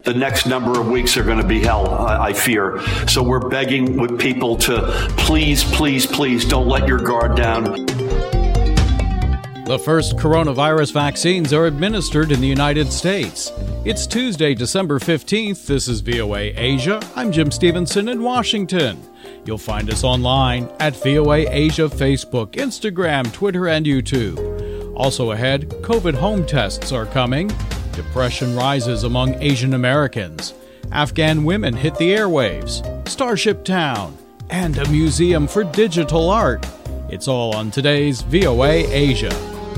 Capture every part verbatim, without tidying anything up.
The next number of weeks are going to be hell, I fear. So we're begging with people to please, please, please don't let your guard down. The first coronavirus vaccines are administered in the United States. It's Tuesday, December fifteenth. This is V O A Asia. I'm Jim Stevenson in Washington. You'll find us online at V O A Asia Facebook, Instagram, Twitter, and YouTube. Also ahead, COVID home tests are coming. Depression rises among Asian Americans. Afghan women hit the airwaves. Starship Town. And a museum for digital art. It's all on today's V O A Asia.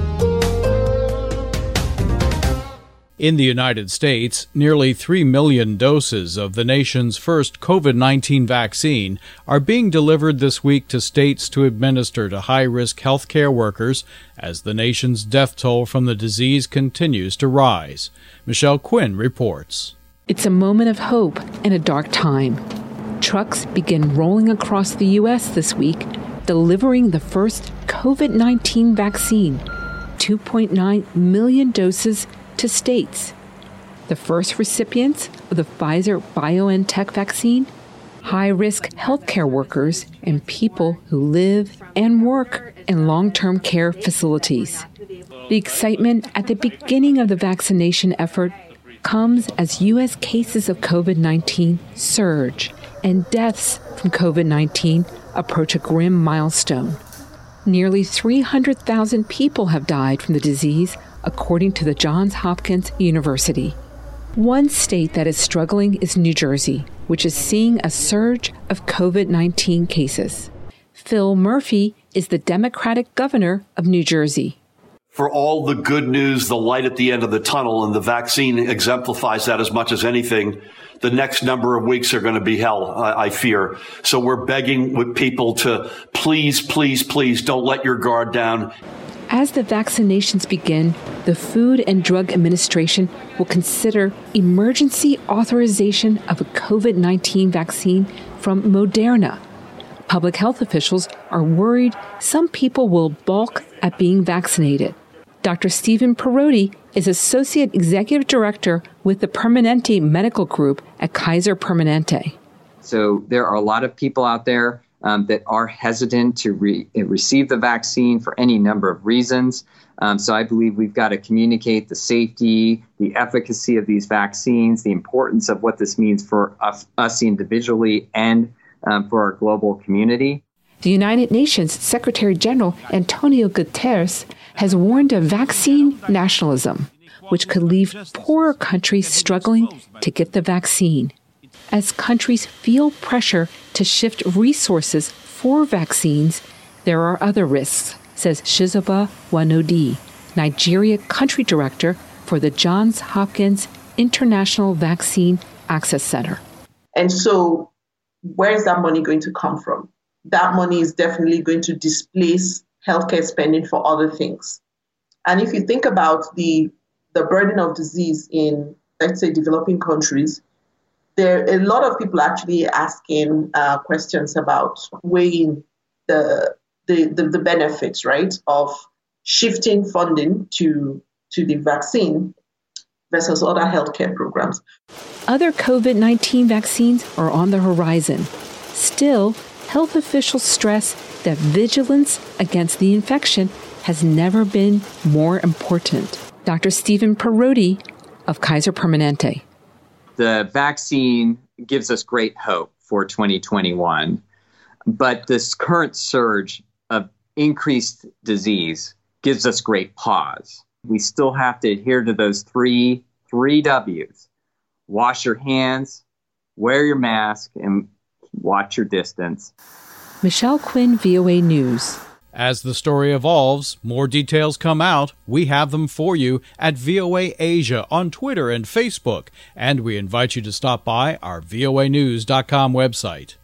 In the United States, nearly three million doses of the nation's first COVID nineteen vaccine are being delivered this week to states to administer to high-risk healthcare workers as the nation's death toll from the disease continues to rise. Michelle Quinn reports. It's a moment of hope in a dark time. Trucks begin rolling across the U S this week, delivering the first COVID nineteen vaccine, two point nine million doses to states. The first recipients of the Pfizer-BioNTech vaccine, high-risk healthcare workers and people who live and work in long-term care facilities. The excitement at the beginning of the vaccination effort comes as U S cases of COVID nineteen surge and deaths from COVID nineteen approach a grim milestone. Nearly three hundred thousand people have died from the disease, according to the Johns Hopkins University. One state that is struggling is New Jersey, which is seeing a surge of COVID nineteen cases. Phil Murphy is the Democratic governor of New Jersey. For all the good news, the light at the end of the tunnel, and the vaccine exemplifies that as much as anything, the next number of weeks are going to be hell, I fear. So we're begging with people to please, please, please don't let your guard down. As the vaccinations begin, the Food and Drug Administration will consider emergency authorization of a COVID nineteen vaccine from Moderna. Public health officials are worried some people will balk at being vaccinated. Doctor Stephen Perotti is Associate Executive Director with the Permanente Medical Group at Kaiser Permanente. So there are a lot of people out there Um, that are hesitant to re- receive the vaccine for any number of reasons. Um, so I believe we've got to communicate the safety, the efficacy of these vaccines, the importance of what this means for us, us individually and um, for our global community. The United Nations Secretary General Antonio Guterres has warned of vaccine nationalism, which could leave poorer countries struggling to get the vaccine. As countries feel pressure to shift resources for vaccines, there are other risks, says Chizoba Wanodi, Nigeria Country Director for the Johns Hopkins International Vaccine Access Center. And so where is that money going to come from? That money is definitely going to displace healthcare spending for other things. And if you think about the, the burden of disease in, let's say, developing countries, there are a lot of people actually asking uh, questions about weighing the, the the the benefits, right, of shifting funding to to the vaccine versus other healthcare programs. Other COVID nineteen vaccines are on the horizon. Still, health officials stress that vigilance against the infection has never been more important. Doctor Stephen Perotti of Kaiser Permanente. The vaccine gives us great hope for twenty twenty-one, but this current surge of increased disease gives us great pause. We still have to adhere to those three, three W's. Wash your hands, wear your mask, and watch your distance. Michelle Quinn, V O A News. As the story evolves, more details come out. We have them for you at V O A Asia on Twitter and Facebook, and we invite you to stop by our V O A news dot com website.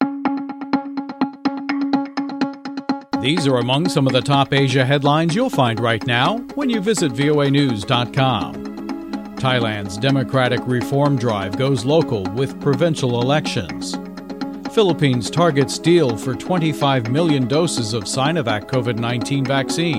These are among some of the top Asia headlines you'll find right now when you visit V O A news dot com. Thailand's democratic reform drive goes local with provincial elections. Philippines targets deal for twenty-five million doses of Sinovac COVID nineteen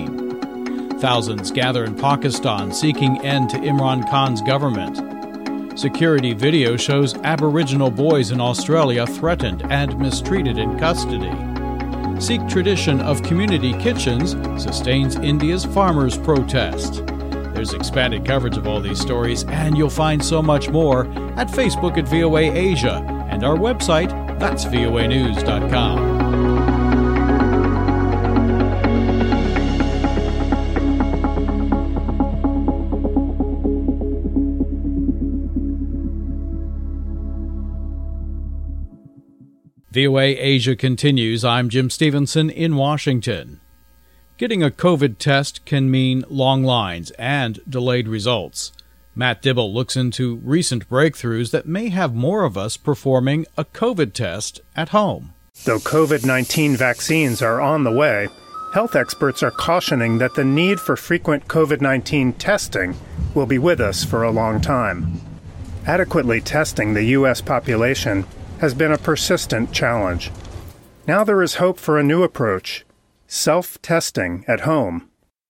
vaccine. Thousands gather in Pakistan seeking end to Imran Khan's government. Security video shows Aboriginal boys in Australia threatened and mistreated in custody. Sikh tradition of community kitchens sustains India's farmers' protest. There's expanded coverage of all these stories, and you'll find so much more at Facebook at V O A Asia and our website, that's V O A news dot com. V O A Asia continues. I'm Jim Stevenson in Washington. Getting a COVID test can mean long lines and delayed results. Matt Dibble looks into recent breakthroughs that may have more of us performing a COVID test at home. Though COVID nineteen vaccines are on the way, health experts are cautioning that the need for frequent COVID nineteen testing will be with us for a long time. Adequately testing the U S population has been a persistent challenge. Now there is hope for a new approach, self-testing at home.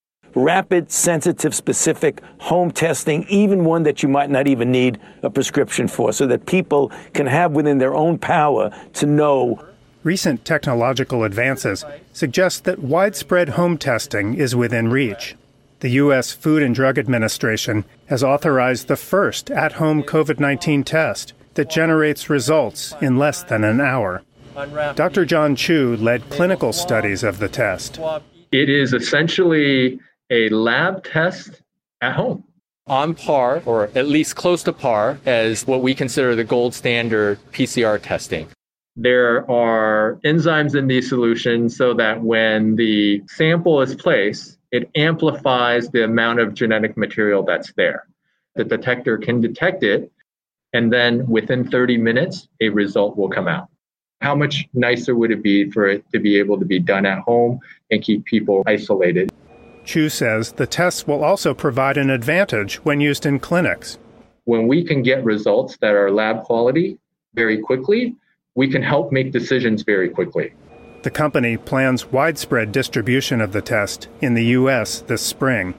Rapid, sensitive, specific home testing, even one that you might not even need a prescription for, so that people can have within their own power to know. Recent technological advances suggest that widespread home testing is within reach. The U S Food and Drug Administration has authorized the first at-home COVID nineteen test that generates results in less than an hour. Doctor John Chu led clinical studies of the test. It is essentially a lab test at home. On par, or at least close to par, as what we consider the gold standard P C R testing. There are enzymes in these solutions so that when the sample is placed, it amplifies the amount of genetic material that's there. The detector can detect it, and then within thirty minutes, a result will come out. How much nicer would it be for it to be able to be done at home and keep people isolated? Chu says the tests will also provide an advantage when used in clinics. When we can get results that are lab quality very quickly, we can help make decisions very quickly. The company plans widespread distribution of the test in the U S this spring.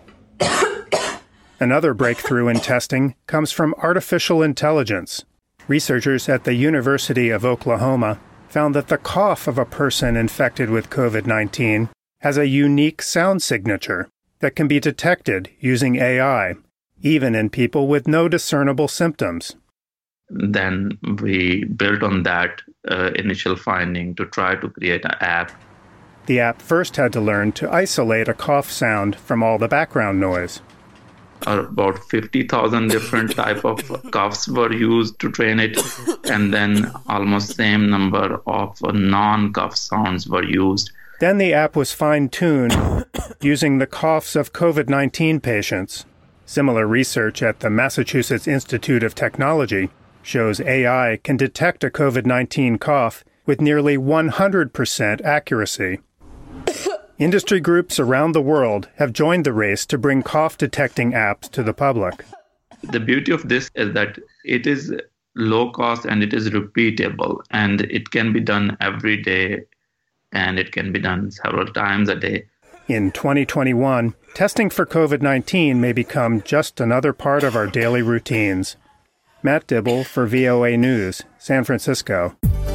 Another breakthrough in testing comes from artificial intelligence. Researchers at the University of Oklahoma found that the cough of a person infected with COVID nineteen has a unique sound signature that can be detected using A I, even in people with no discernible symptoms. Then we built on that uh, initial finding to try to create an app. The app first had to learn to isolate a cough sound from all the background noise. About fifty thousand different type of coughs were used to train it, and then almost same number of non-cough sounds were used. Then the app was fine-tuned using the coughs of COVID nineteen patients. Similar research at the Massachusetts Institute of Technology shows A I can detect a COVID nineteen cough with nearly one hundred percent accuracy. Industry groups around the world have joined the race to bring cough-detecting apps to the public. The beauty of this is that it is low cost and it is repeatable, and it can be done every day, and it can be done several times a day. In twenty twenty-one, testing for COVID nineteen may become just another part of our daily routines. Matt Dibble for V O A News, San Francisco.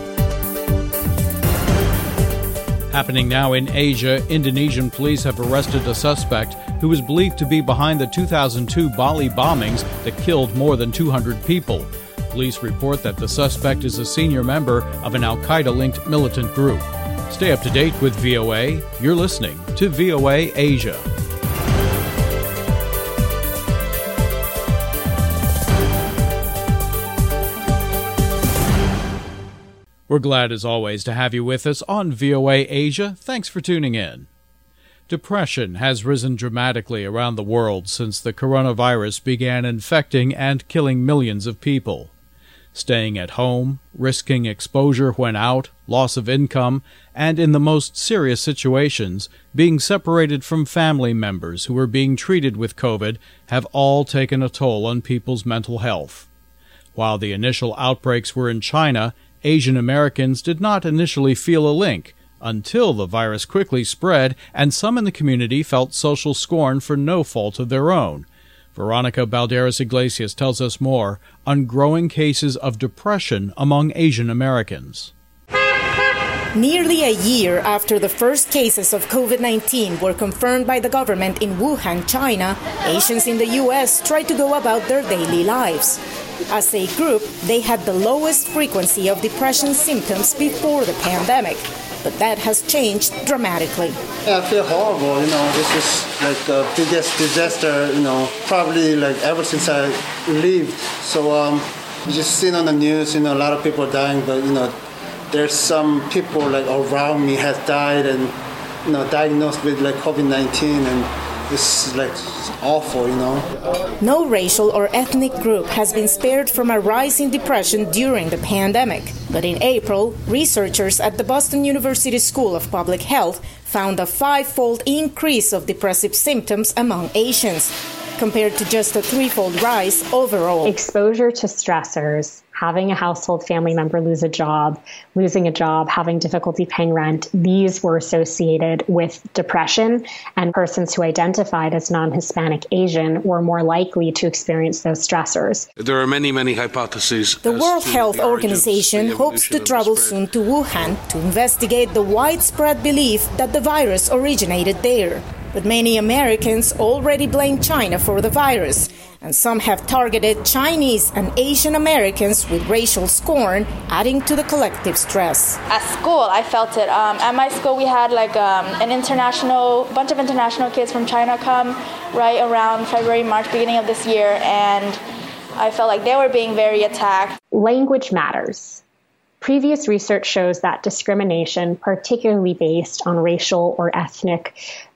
Happening now in Asia, Indonesian police have arrested a suspect who is believed to be behind the two thousand two Bali bombings that killed more than two hundred people. Police report that the suspect is a senior member of an al-Qaeda-linked militant group. Stay up to date with V O A. You're listening to V O A Asia. We're glad, as always, to have you with us on V O A Asia. Thanks for tuning in. Depression has risen dramatically around the world since the coronavirus began infecting and killing millions of people. Staying at home, risking exposure when out, loss of income, and in the most serious situations, being separated from family members who are being treated with COVID have all taken a toll on people's mental health. While the initial outbreaks were in China, Asian Americans did not initially feel a link until the virus quickly spread and some in the community felt social scorn for no fault of their own. Veronica Balderas Iglesias tells us more on growing cases of depression among Asian Americans. Nearly a year after the first cases of COVID nineteen were confirmed by the government in Wuhan, China, Asians in the U S tried to go about their daily lives. As a group, they had the lowest frequency of depression symptoms before the pandemic, but that has changed dramatically. Yeah, I feel horrible, you know, this is like the biggest disaster, you know, probably like ever since I lived. So um, you just seen on the news, you know, a lot of people dying, but, you know, there's some people like around me has died and, you know, diagnosed with like COVID nineteen, and this is like awful, you know. No racial or ethnic group has been spared from a rise in depression during the pandemic. But in April, researchers at the Boston University School of Public Health found a five-fold increase of depressive symptoms among Asians, compared to just a threefold rise overall. Exposure to stressors, having a household family member lose a job, losing a job, having difficulty paying rent, these were associated with depression, and persons who identified as non-Hispanic Asian were more likely to experience those stressors. There are many, many hypotheses. The World Health Organization hopes to travel soon to Wuhan to investigate the widespread belief that the virus originated there. But many Americans already blame China for the virus, and some have targeted Chinese and Asian Americans with racial scorn, adding to the collective stress. At school, I felt it. Um, at my school, we had like um, an international, bunch of international kids from China come right around February, March, beginning of this year, and I felt like they were being very attacked. Language matters. Previous research shows that discrimination, particularly based on racial or ethnic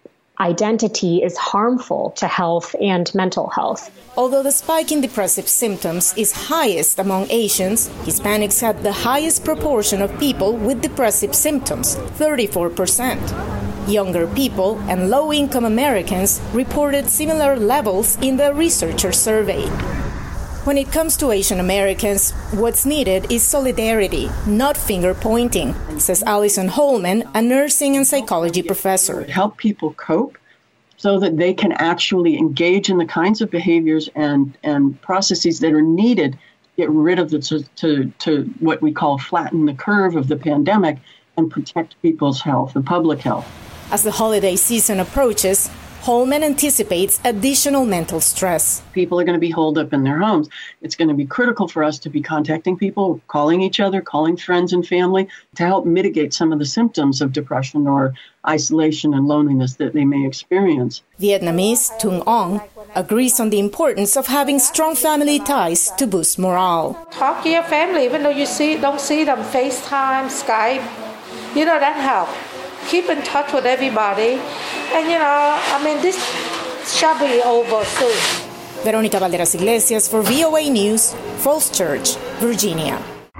identity, is harmful to health and mental health. Although the spike in depressive symptoms is highest among Asians, Hispanics had the highest proportion of people with depressive symptoms, thirty-four percent. Younger people and low-income Americans reported similar levels in the researcher survey. When it comes to Asian Americans, what's needed is solidarity, not finger-pointing, says Allison Holman, a nursing and psychology professor. Help people cope so that they can actually engage in the kinds of behaviors and, and processes that are needed to get rid of the, to, to, to what we call flatten the curve of the pandemic and protect people's health, the public health. As the holiday season approaches, Holman anticipates additional mental stress. People are going to be holed up in their homes. It's going to be critical for us to be contacting people, calling each other, calling friends and family to help mitigate some of the symptoms of depression or isolation and loneliness that they may experience. Vietnamese Tung Ong agrees on the importance of having strong family ties to boost morale. Talk to your family, even though you see don't see them, FaceTime, Skype, you know, that helps. Keep in touch with everybody. And, you know, I mean, this shall be over soon. Veronica Balderas Iglesias for V O A News, Falls Church, Virginia.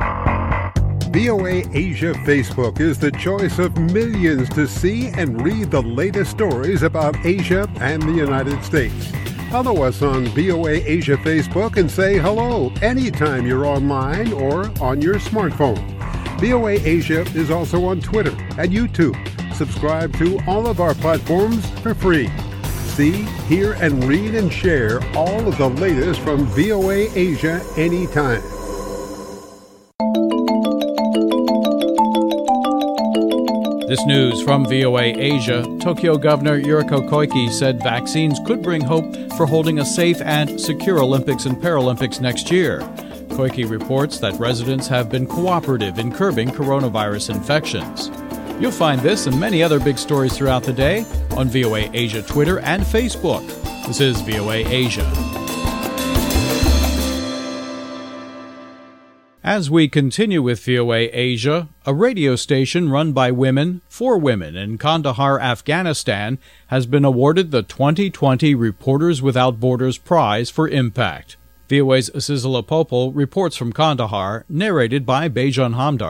V O A Asia Facebook is the choice of millions to see and read the latest stories about Asia and the United States. Follow us on V O A Asia Facebook and say hello anytime you're online or on your smartphone. V O A Asia is also on Twitter and YouTube. Subscribe to all of our platforms for free. See, hear, and read and share all of the latest from V O A Asia anytime. This news from V O A Asia. Tokyo Governor Yuriko Koike said vaccines could bring hope for holding a safe and secure Olympics and Paralympics next year. Koike reports that residents have been cooperative in curbing coronavirus infections. You'll find this and many other big stories throughout the day on V O A Asia Twitter and Facebook. This is V O A Asia. As we continue with V O A Asia, a radio station run by women for women in Kandahar, Afghanistan, has been awarded the twenty twenty Reporters Without Borders Prize for Impact. V O A's Sizila Popol reports from Kandahar, narrated by Bejan Hamdard.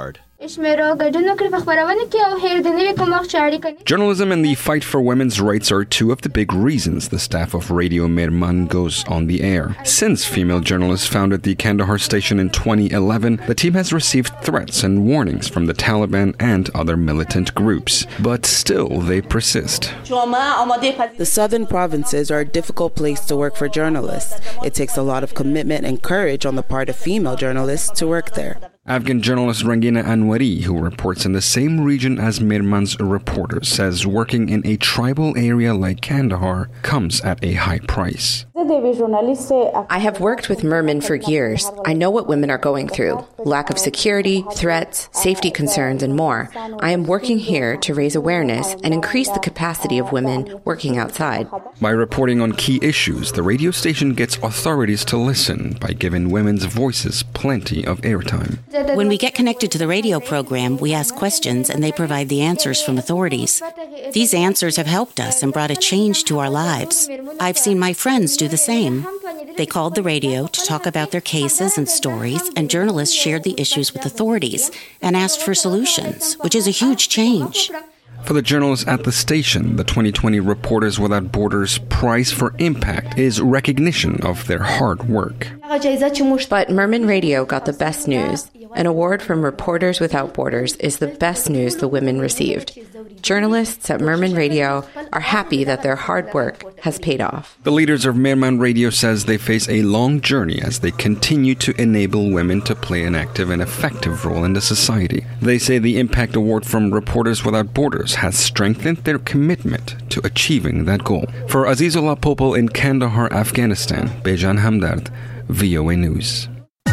Journalism and the fight for women's rights are two of the big reasons the staff of Radio Mirman goes on the air. Since female journalists founded the Kandahar station in twenty eleven, the team has received threats and warnings from the Taliban and other militant groups. But still, they persist. The southern provinces are a difficult place to work for journalists. It takes a lot of commitment and courage on the part of female journalists to work there. Afghan journalist Rangina Anwari, who reports in the same region as Mirman's reporters, says working in a tribal area like Kandahar comes at a high price. I have worked with Mirman for years. I know what women are going through. Lack of security, threats, safety concerns, and more. I am working here to raise awareness and increase the capacity of women working outside. By reporting on key issues, the radio station gets authorities to listen by giving women's voices plenty of airtime. When we get connected to the radio program, we ask questions and they provide the answers from authorities. These answers have helped us and brought a change to our lives. I've seen my friends do the same. They called the radio to talk about their cases and stories, and journalists shared the issues with authorities and asked for solutions, which is a huge change. For the journalists at the station, the twenty twenty Reporters Without Borders Prize for Impact is recognition of their hard work. But Mirman Radio got the best news. An award from Reporters Without Borders is the best news the women received. Journalists at Mirman Radio are happy that their hard work has paid off. The leaders of Mirman Radio says they face a long journey as they continue to enable women to play an active and effective role in the society. They say the Impact Award from Reporters Without Borders has strengthened their commitment to achieving that goal. For Azizullah Popal in Kandahar, Afghanistan, Bejan Hamdard, V O A News.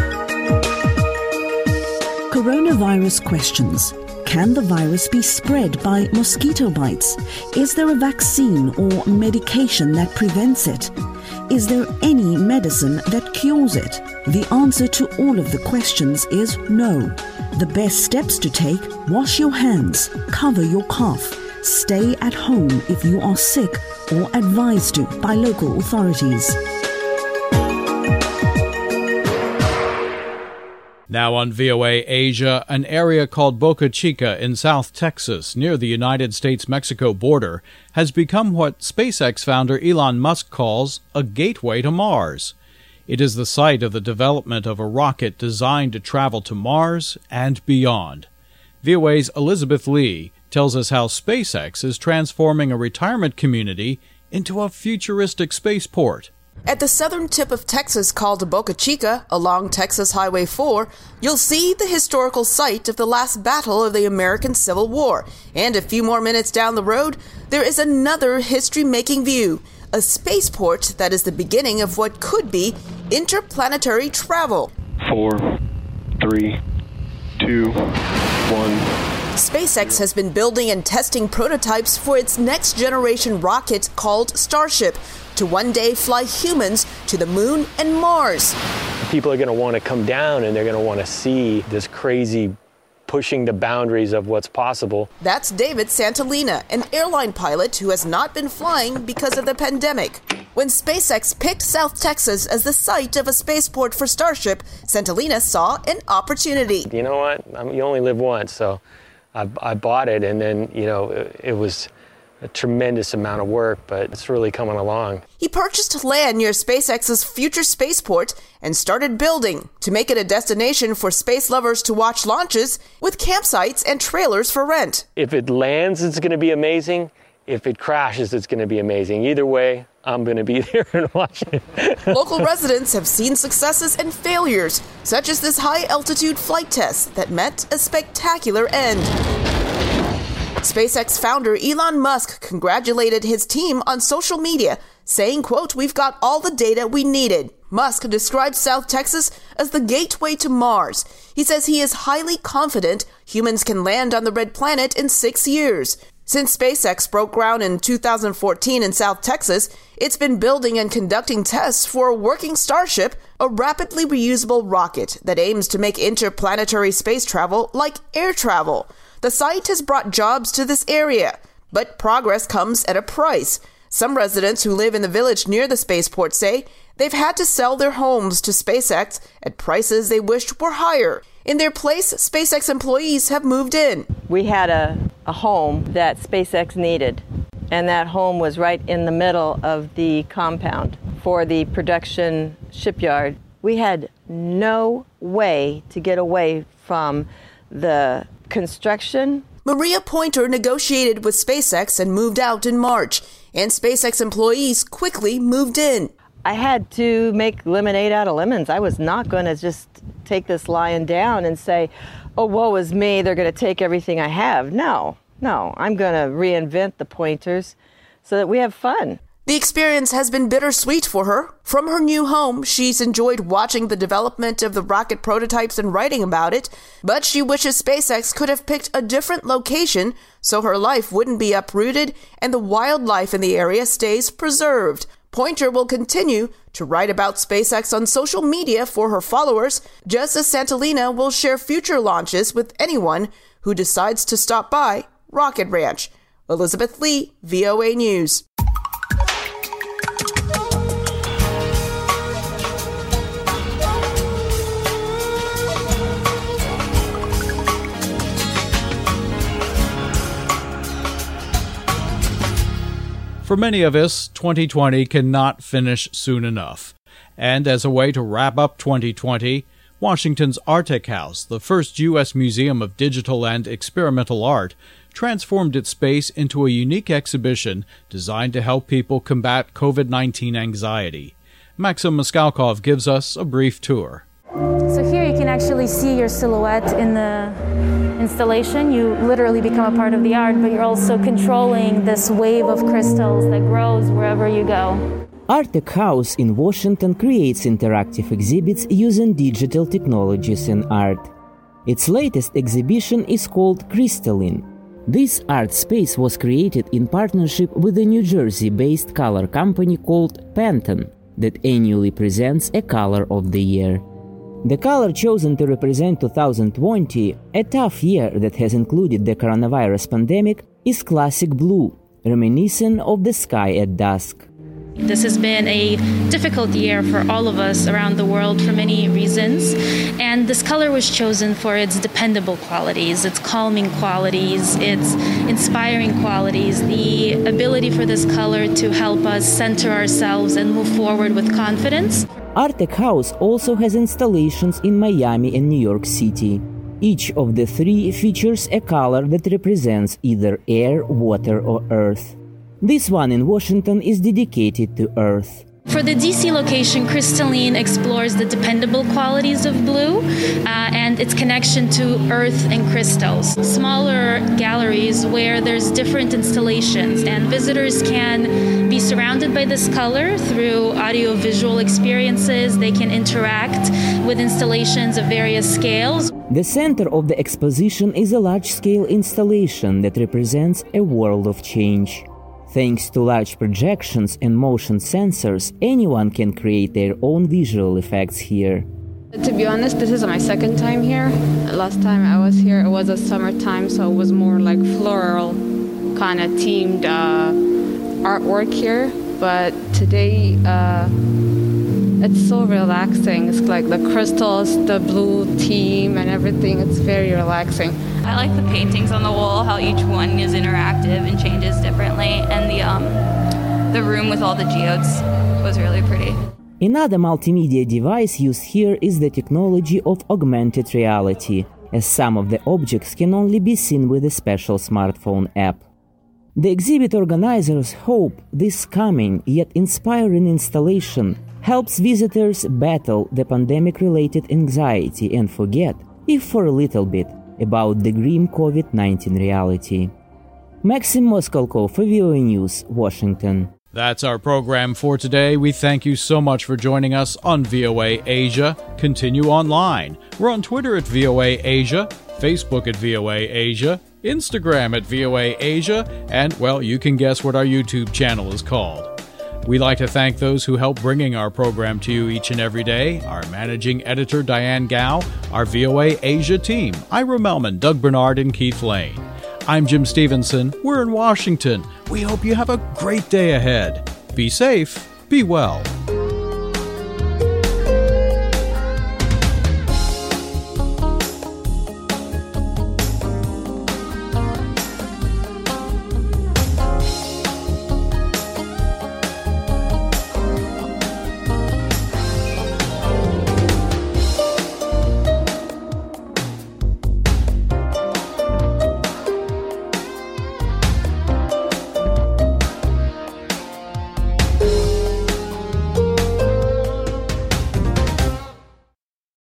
Coronavirus questions. Can the virus be spread by mosquito bites? Is there a vaccine or medication that prevents it? Is there any medicine that cures it? The answer to all of the questions is no. The best steps to take: wash your hands, cover your cough, stay at home if you are sick or advised to by local authorities. Now on V O A Asia, an area called Boca Chica in South Texas, near the United States-Mexico border, has become what SpaceX founder Elon Musk calls a gateway to Mars. It is the site of the development of a rocket designed to travel to Mars and beyond. V O A's Elizabeth Lee tells us how SpaceX is transforming a retirement community into a futuristic spaceport. At the southern tip of Texas called Boca Chica, along Texas Highway four, you'll see the historical site of the last battle of the American Civil War. And a few more minutes down the road, there is another history-making view, a spaceport that is the beginning of what could be interplanetary travel. Four, three, two, one. SpaceX has been building and testing prototypes for its next-generation rocket called Starship, to one day fly humans to the moon and Mars. People are going to want to come down and they're going to want to see this crazy pushing the boundaries of what's possible. That's David Santolina, an airline pilot who has not been flying because of the pandemic. When SpaceX picked South Texas as the site of a spaceport for Starship, Santolina saw an opportunity. You know what? I'm, you only live once, so I, I bought it, and then, you know, it, it was a tremendous amount of work, but it's really coming along. He purchased land near SpaceX's future spaceport and started building to make it a destination for space lovers to watch launches with campsites and trailers for rent. If it lands, it's going to be amazing. If it crashes, it's going to be amazing. Either way, I'm going to be there and watch it. Local residents have seen successes and failures, such as this high-altitude flight test that met a spectacular end. SpaceX founder Elon Musk congratulated his team on social media, saying, quote, "We've got all the data we needed." Musk described South Texas as the gateway to Mars. He says he is highly confident humans can land on the red planet in six years. Since SpaceX broke ground in two thousand fourteen in South Texas, it's been building and conducting tests for a working Starship, a rapidly reusable rocket that aims to make interplanetary space travel like air travel. The site has brought jobs to this area, but progress comes at a price. Some residents who live in the village near the spaceport say they've had to sell their homes to SpaceX at prices they wished were higher. In their place, SpaceX employees have moved in. We had a, a home that SpaceX needed, and that home was right in the middle of the compound for the production shipyard. We had no way to get away from the construction. Maria Pointer negotiated with SpaceX and moved out in March, and SpaceX employees quickly moved in. I had to make lemonade out of lemons. I was not going to just take this lying down and say, oh, woe is me, they're going to take everything I have. No, no, I'm going to reinvent the Pointers so that we have fun. The experience has been bittersweet for her. From her new home, she's enjoyed watching the development of the rocket prototypes and writing about it, but she wishes SpaceX could have picked a different location so her life wouldn't be uprooted and the wildlife in the area stays preserved. Pointer will continue to write about SpaceX on social media for her followers, just as Santolina will share future launches with anyone who decides to stop by Rocket Ranch. Elizabeth Lee, V O A News. For many of us, twenty twenty cannot finish soon enough. And as a way to wrap up twenty twenty, Washington's Arctic House, the first U S museum of digital and experimental art, transformed its space into a unique exhibition designed to help people combat covid nineteen anxiety. Maxim Moskalkov gives us a brief tour. So here you can actually see your silhouette in the installation. You literally become a part of the art, but you're also controlling this wave of crystals that grows wherever you go. Arctic House in Washington creates interactive exhibits using digital technologies in art. Its latest exhibition is called Crystalline. This art space was created in partnership with a New Jersey-based color company called Pantone that annually presents a color of the year. The color chosen to represent two thousand twenty, a tough year that has included the coronavirus pandemic, is classic blue, reminiscent of the sky at dusk. This has been a difficult year for all of us around the world for many reasons, and this color was chosen for its dependable qualities, its calming qualities, its inspiring qualities, the ability for this color to help us center ourselves and move forward with confidence. Arctic House also has installations in Miami and New York City. Each of the three features a color that represents either air, water, or earth. This one in Washington is dedicated to Earth. For the D C location, Crystalline explores the dependable qualities of blue uh, and its connection to Earth and crystals. Smaller galleries where there's different installations, and visitors can be surrounded by this color through audio-visual experiences. They can interact with installations of various scales. The center of the exposition is a large-scale installation that represents a world of change. Thanks to large projections and motion sensors, anyone can create their own visual effects here. To be honest, this is my second time here. Last time I was here, it was a summertime, so it was more like floral kind of themed uh, artwork here. But today, uh, it's so relaxing. It's like the crystals, the blue theme, and everything. It's very relaxing. I like the paintings on the wall, how each one is interactive and changes differently, and the um, the room with all the geodes was really pretty. Another multimedia device used here is the technology of augmented reality, as some of the objects can only be seen with a special smartphone app. The exhibit organizers hope this coming yet inspiring installation helps visitors battle the pandemic-related anxiety and forget, if for a little bit, about the grim covid nineteen reality. Maxim Moskalkov for V O A News, Washington. That's our program for today. We thank you so much for joining us on V O A Asia. Continue online. We're on Twitter at V O A Asia, Facebook at V O A Asia, Instagram at V O A Asia, and, well, you can guess what our YouTube channel is called. We'd like to thank those who help bringing our program to you each and every day, our managing editor, Diane Gao, our V O A Asia team, Ira Melman, Doug Bernard, and Keith Lane. I'm Jim Stevenson. We're in Washington. We hope you have a great day ahead. Be safe. Be well.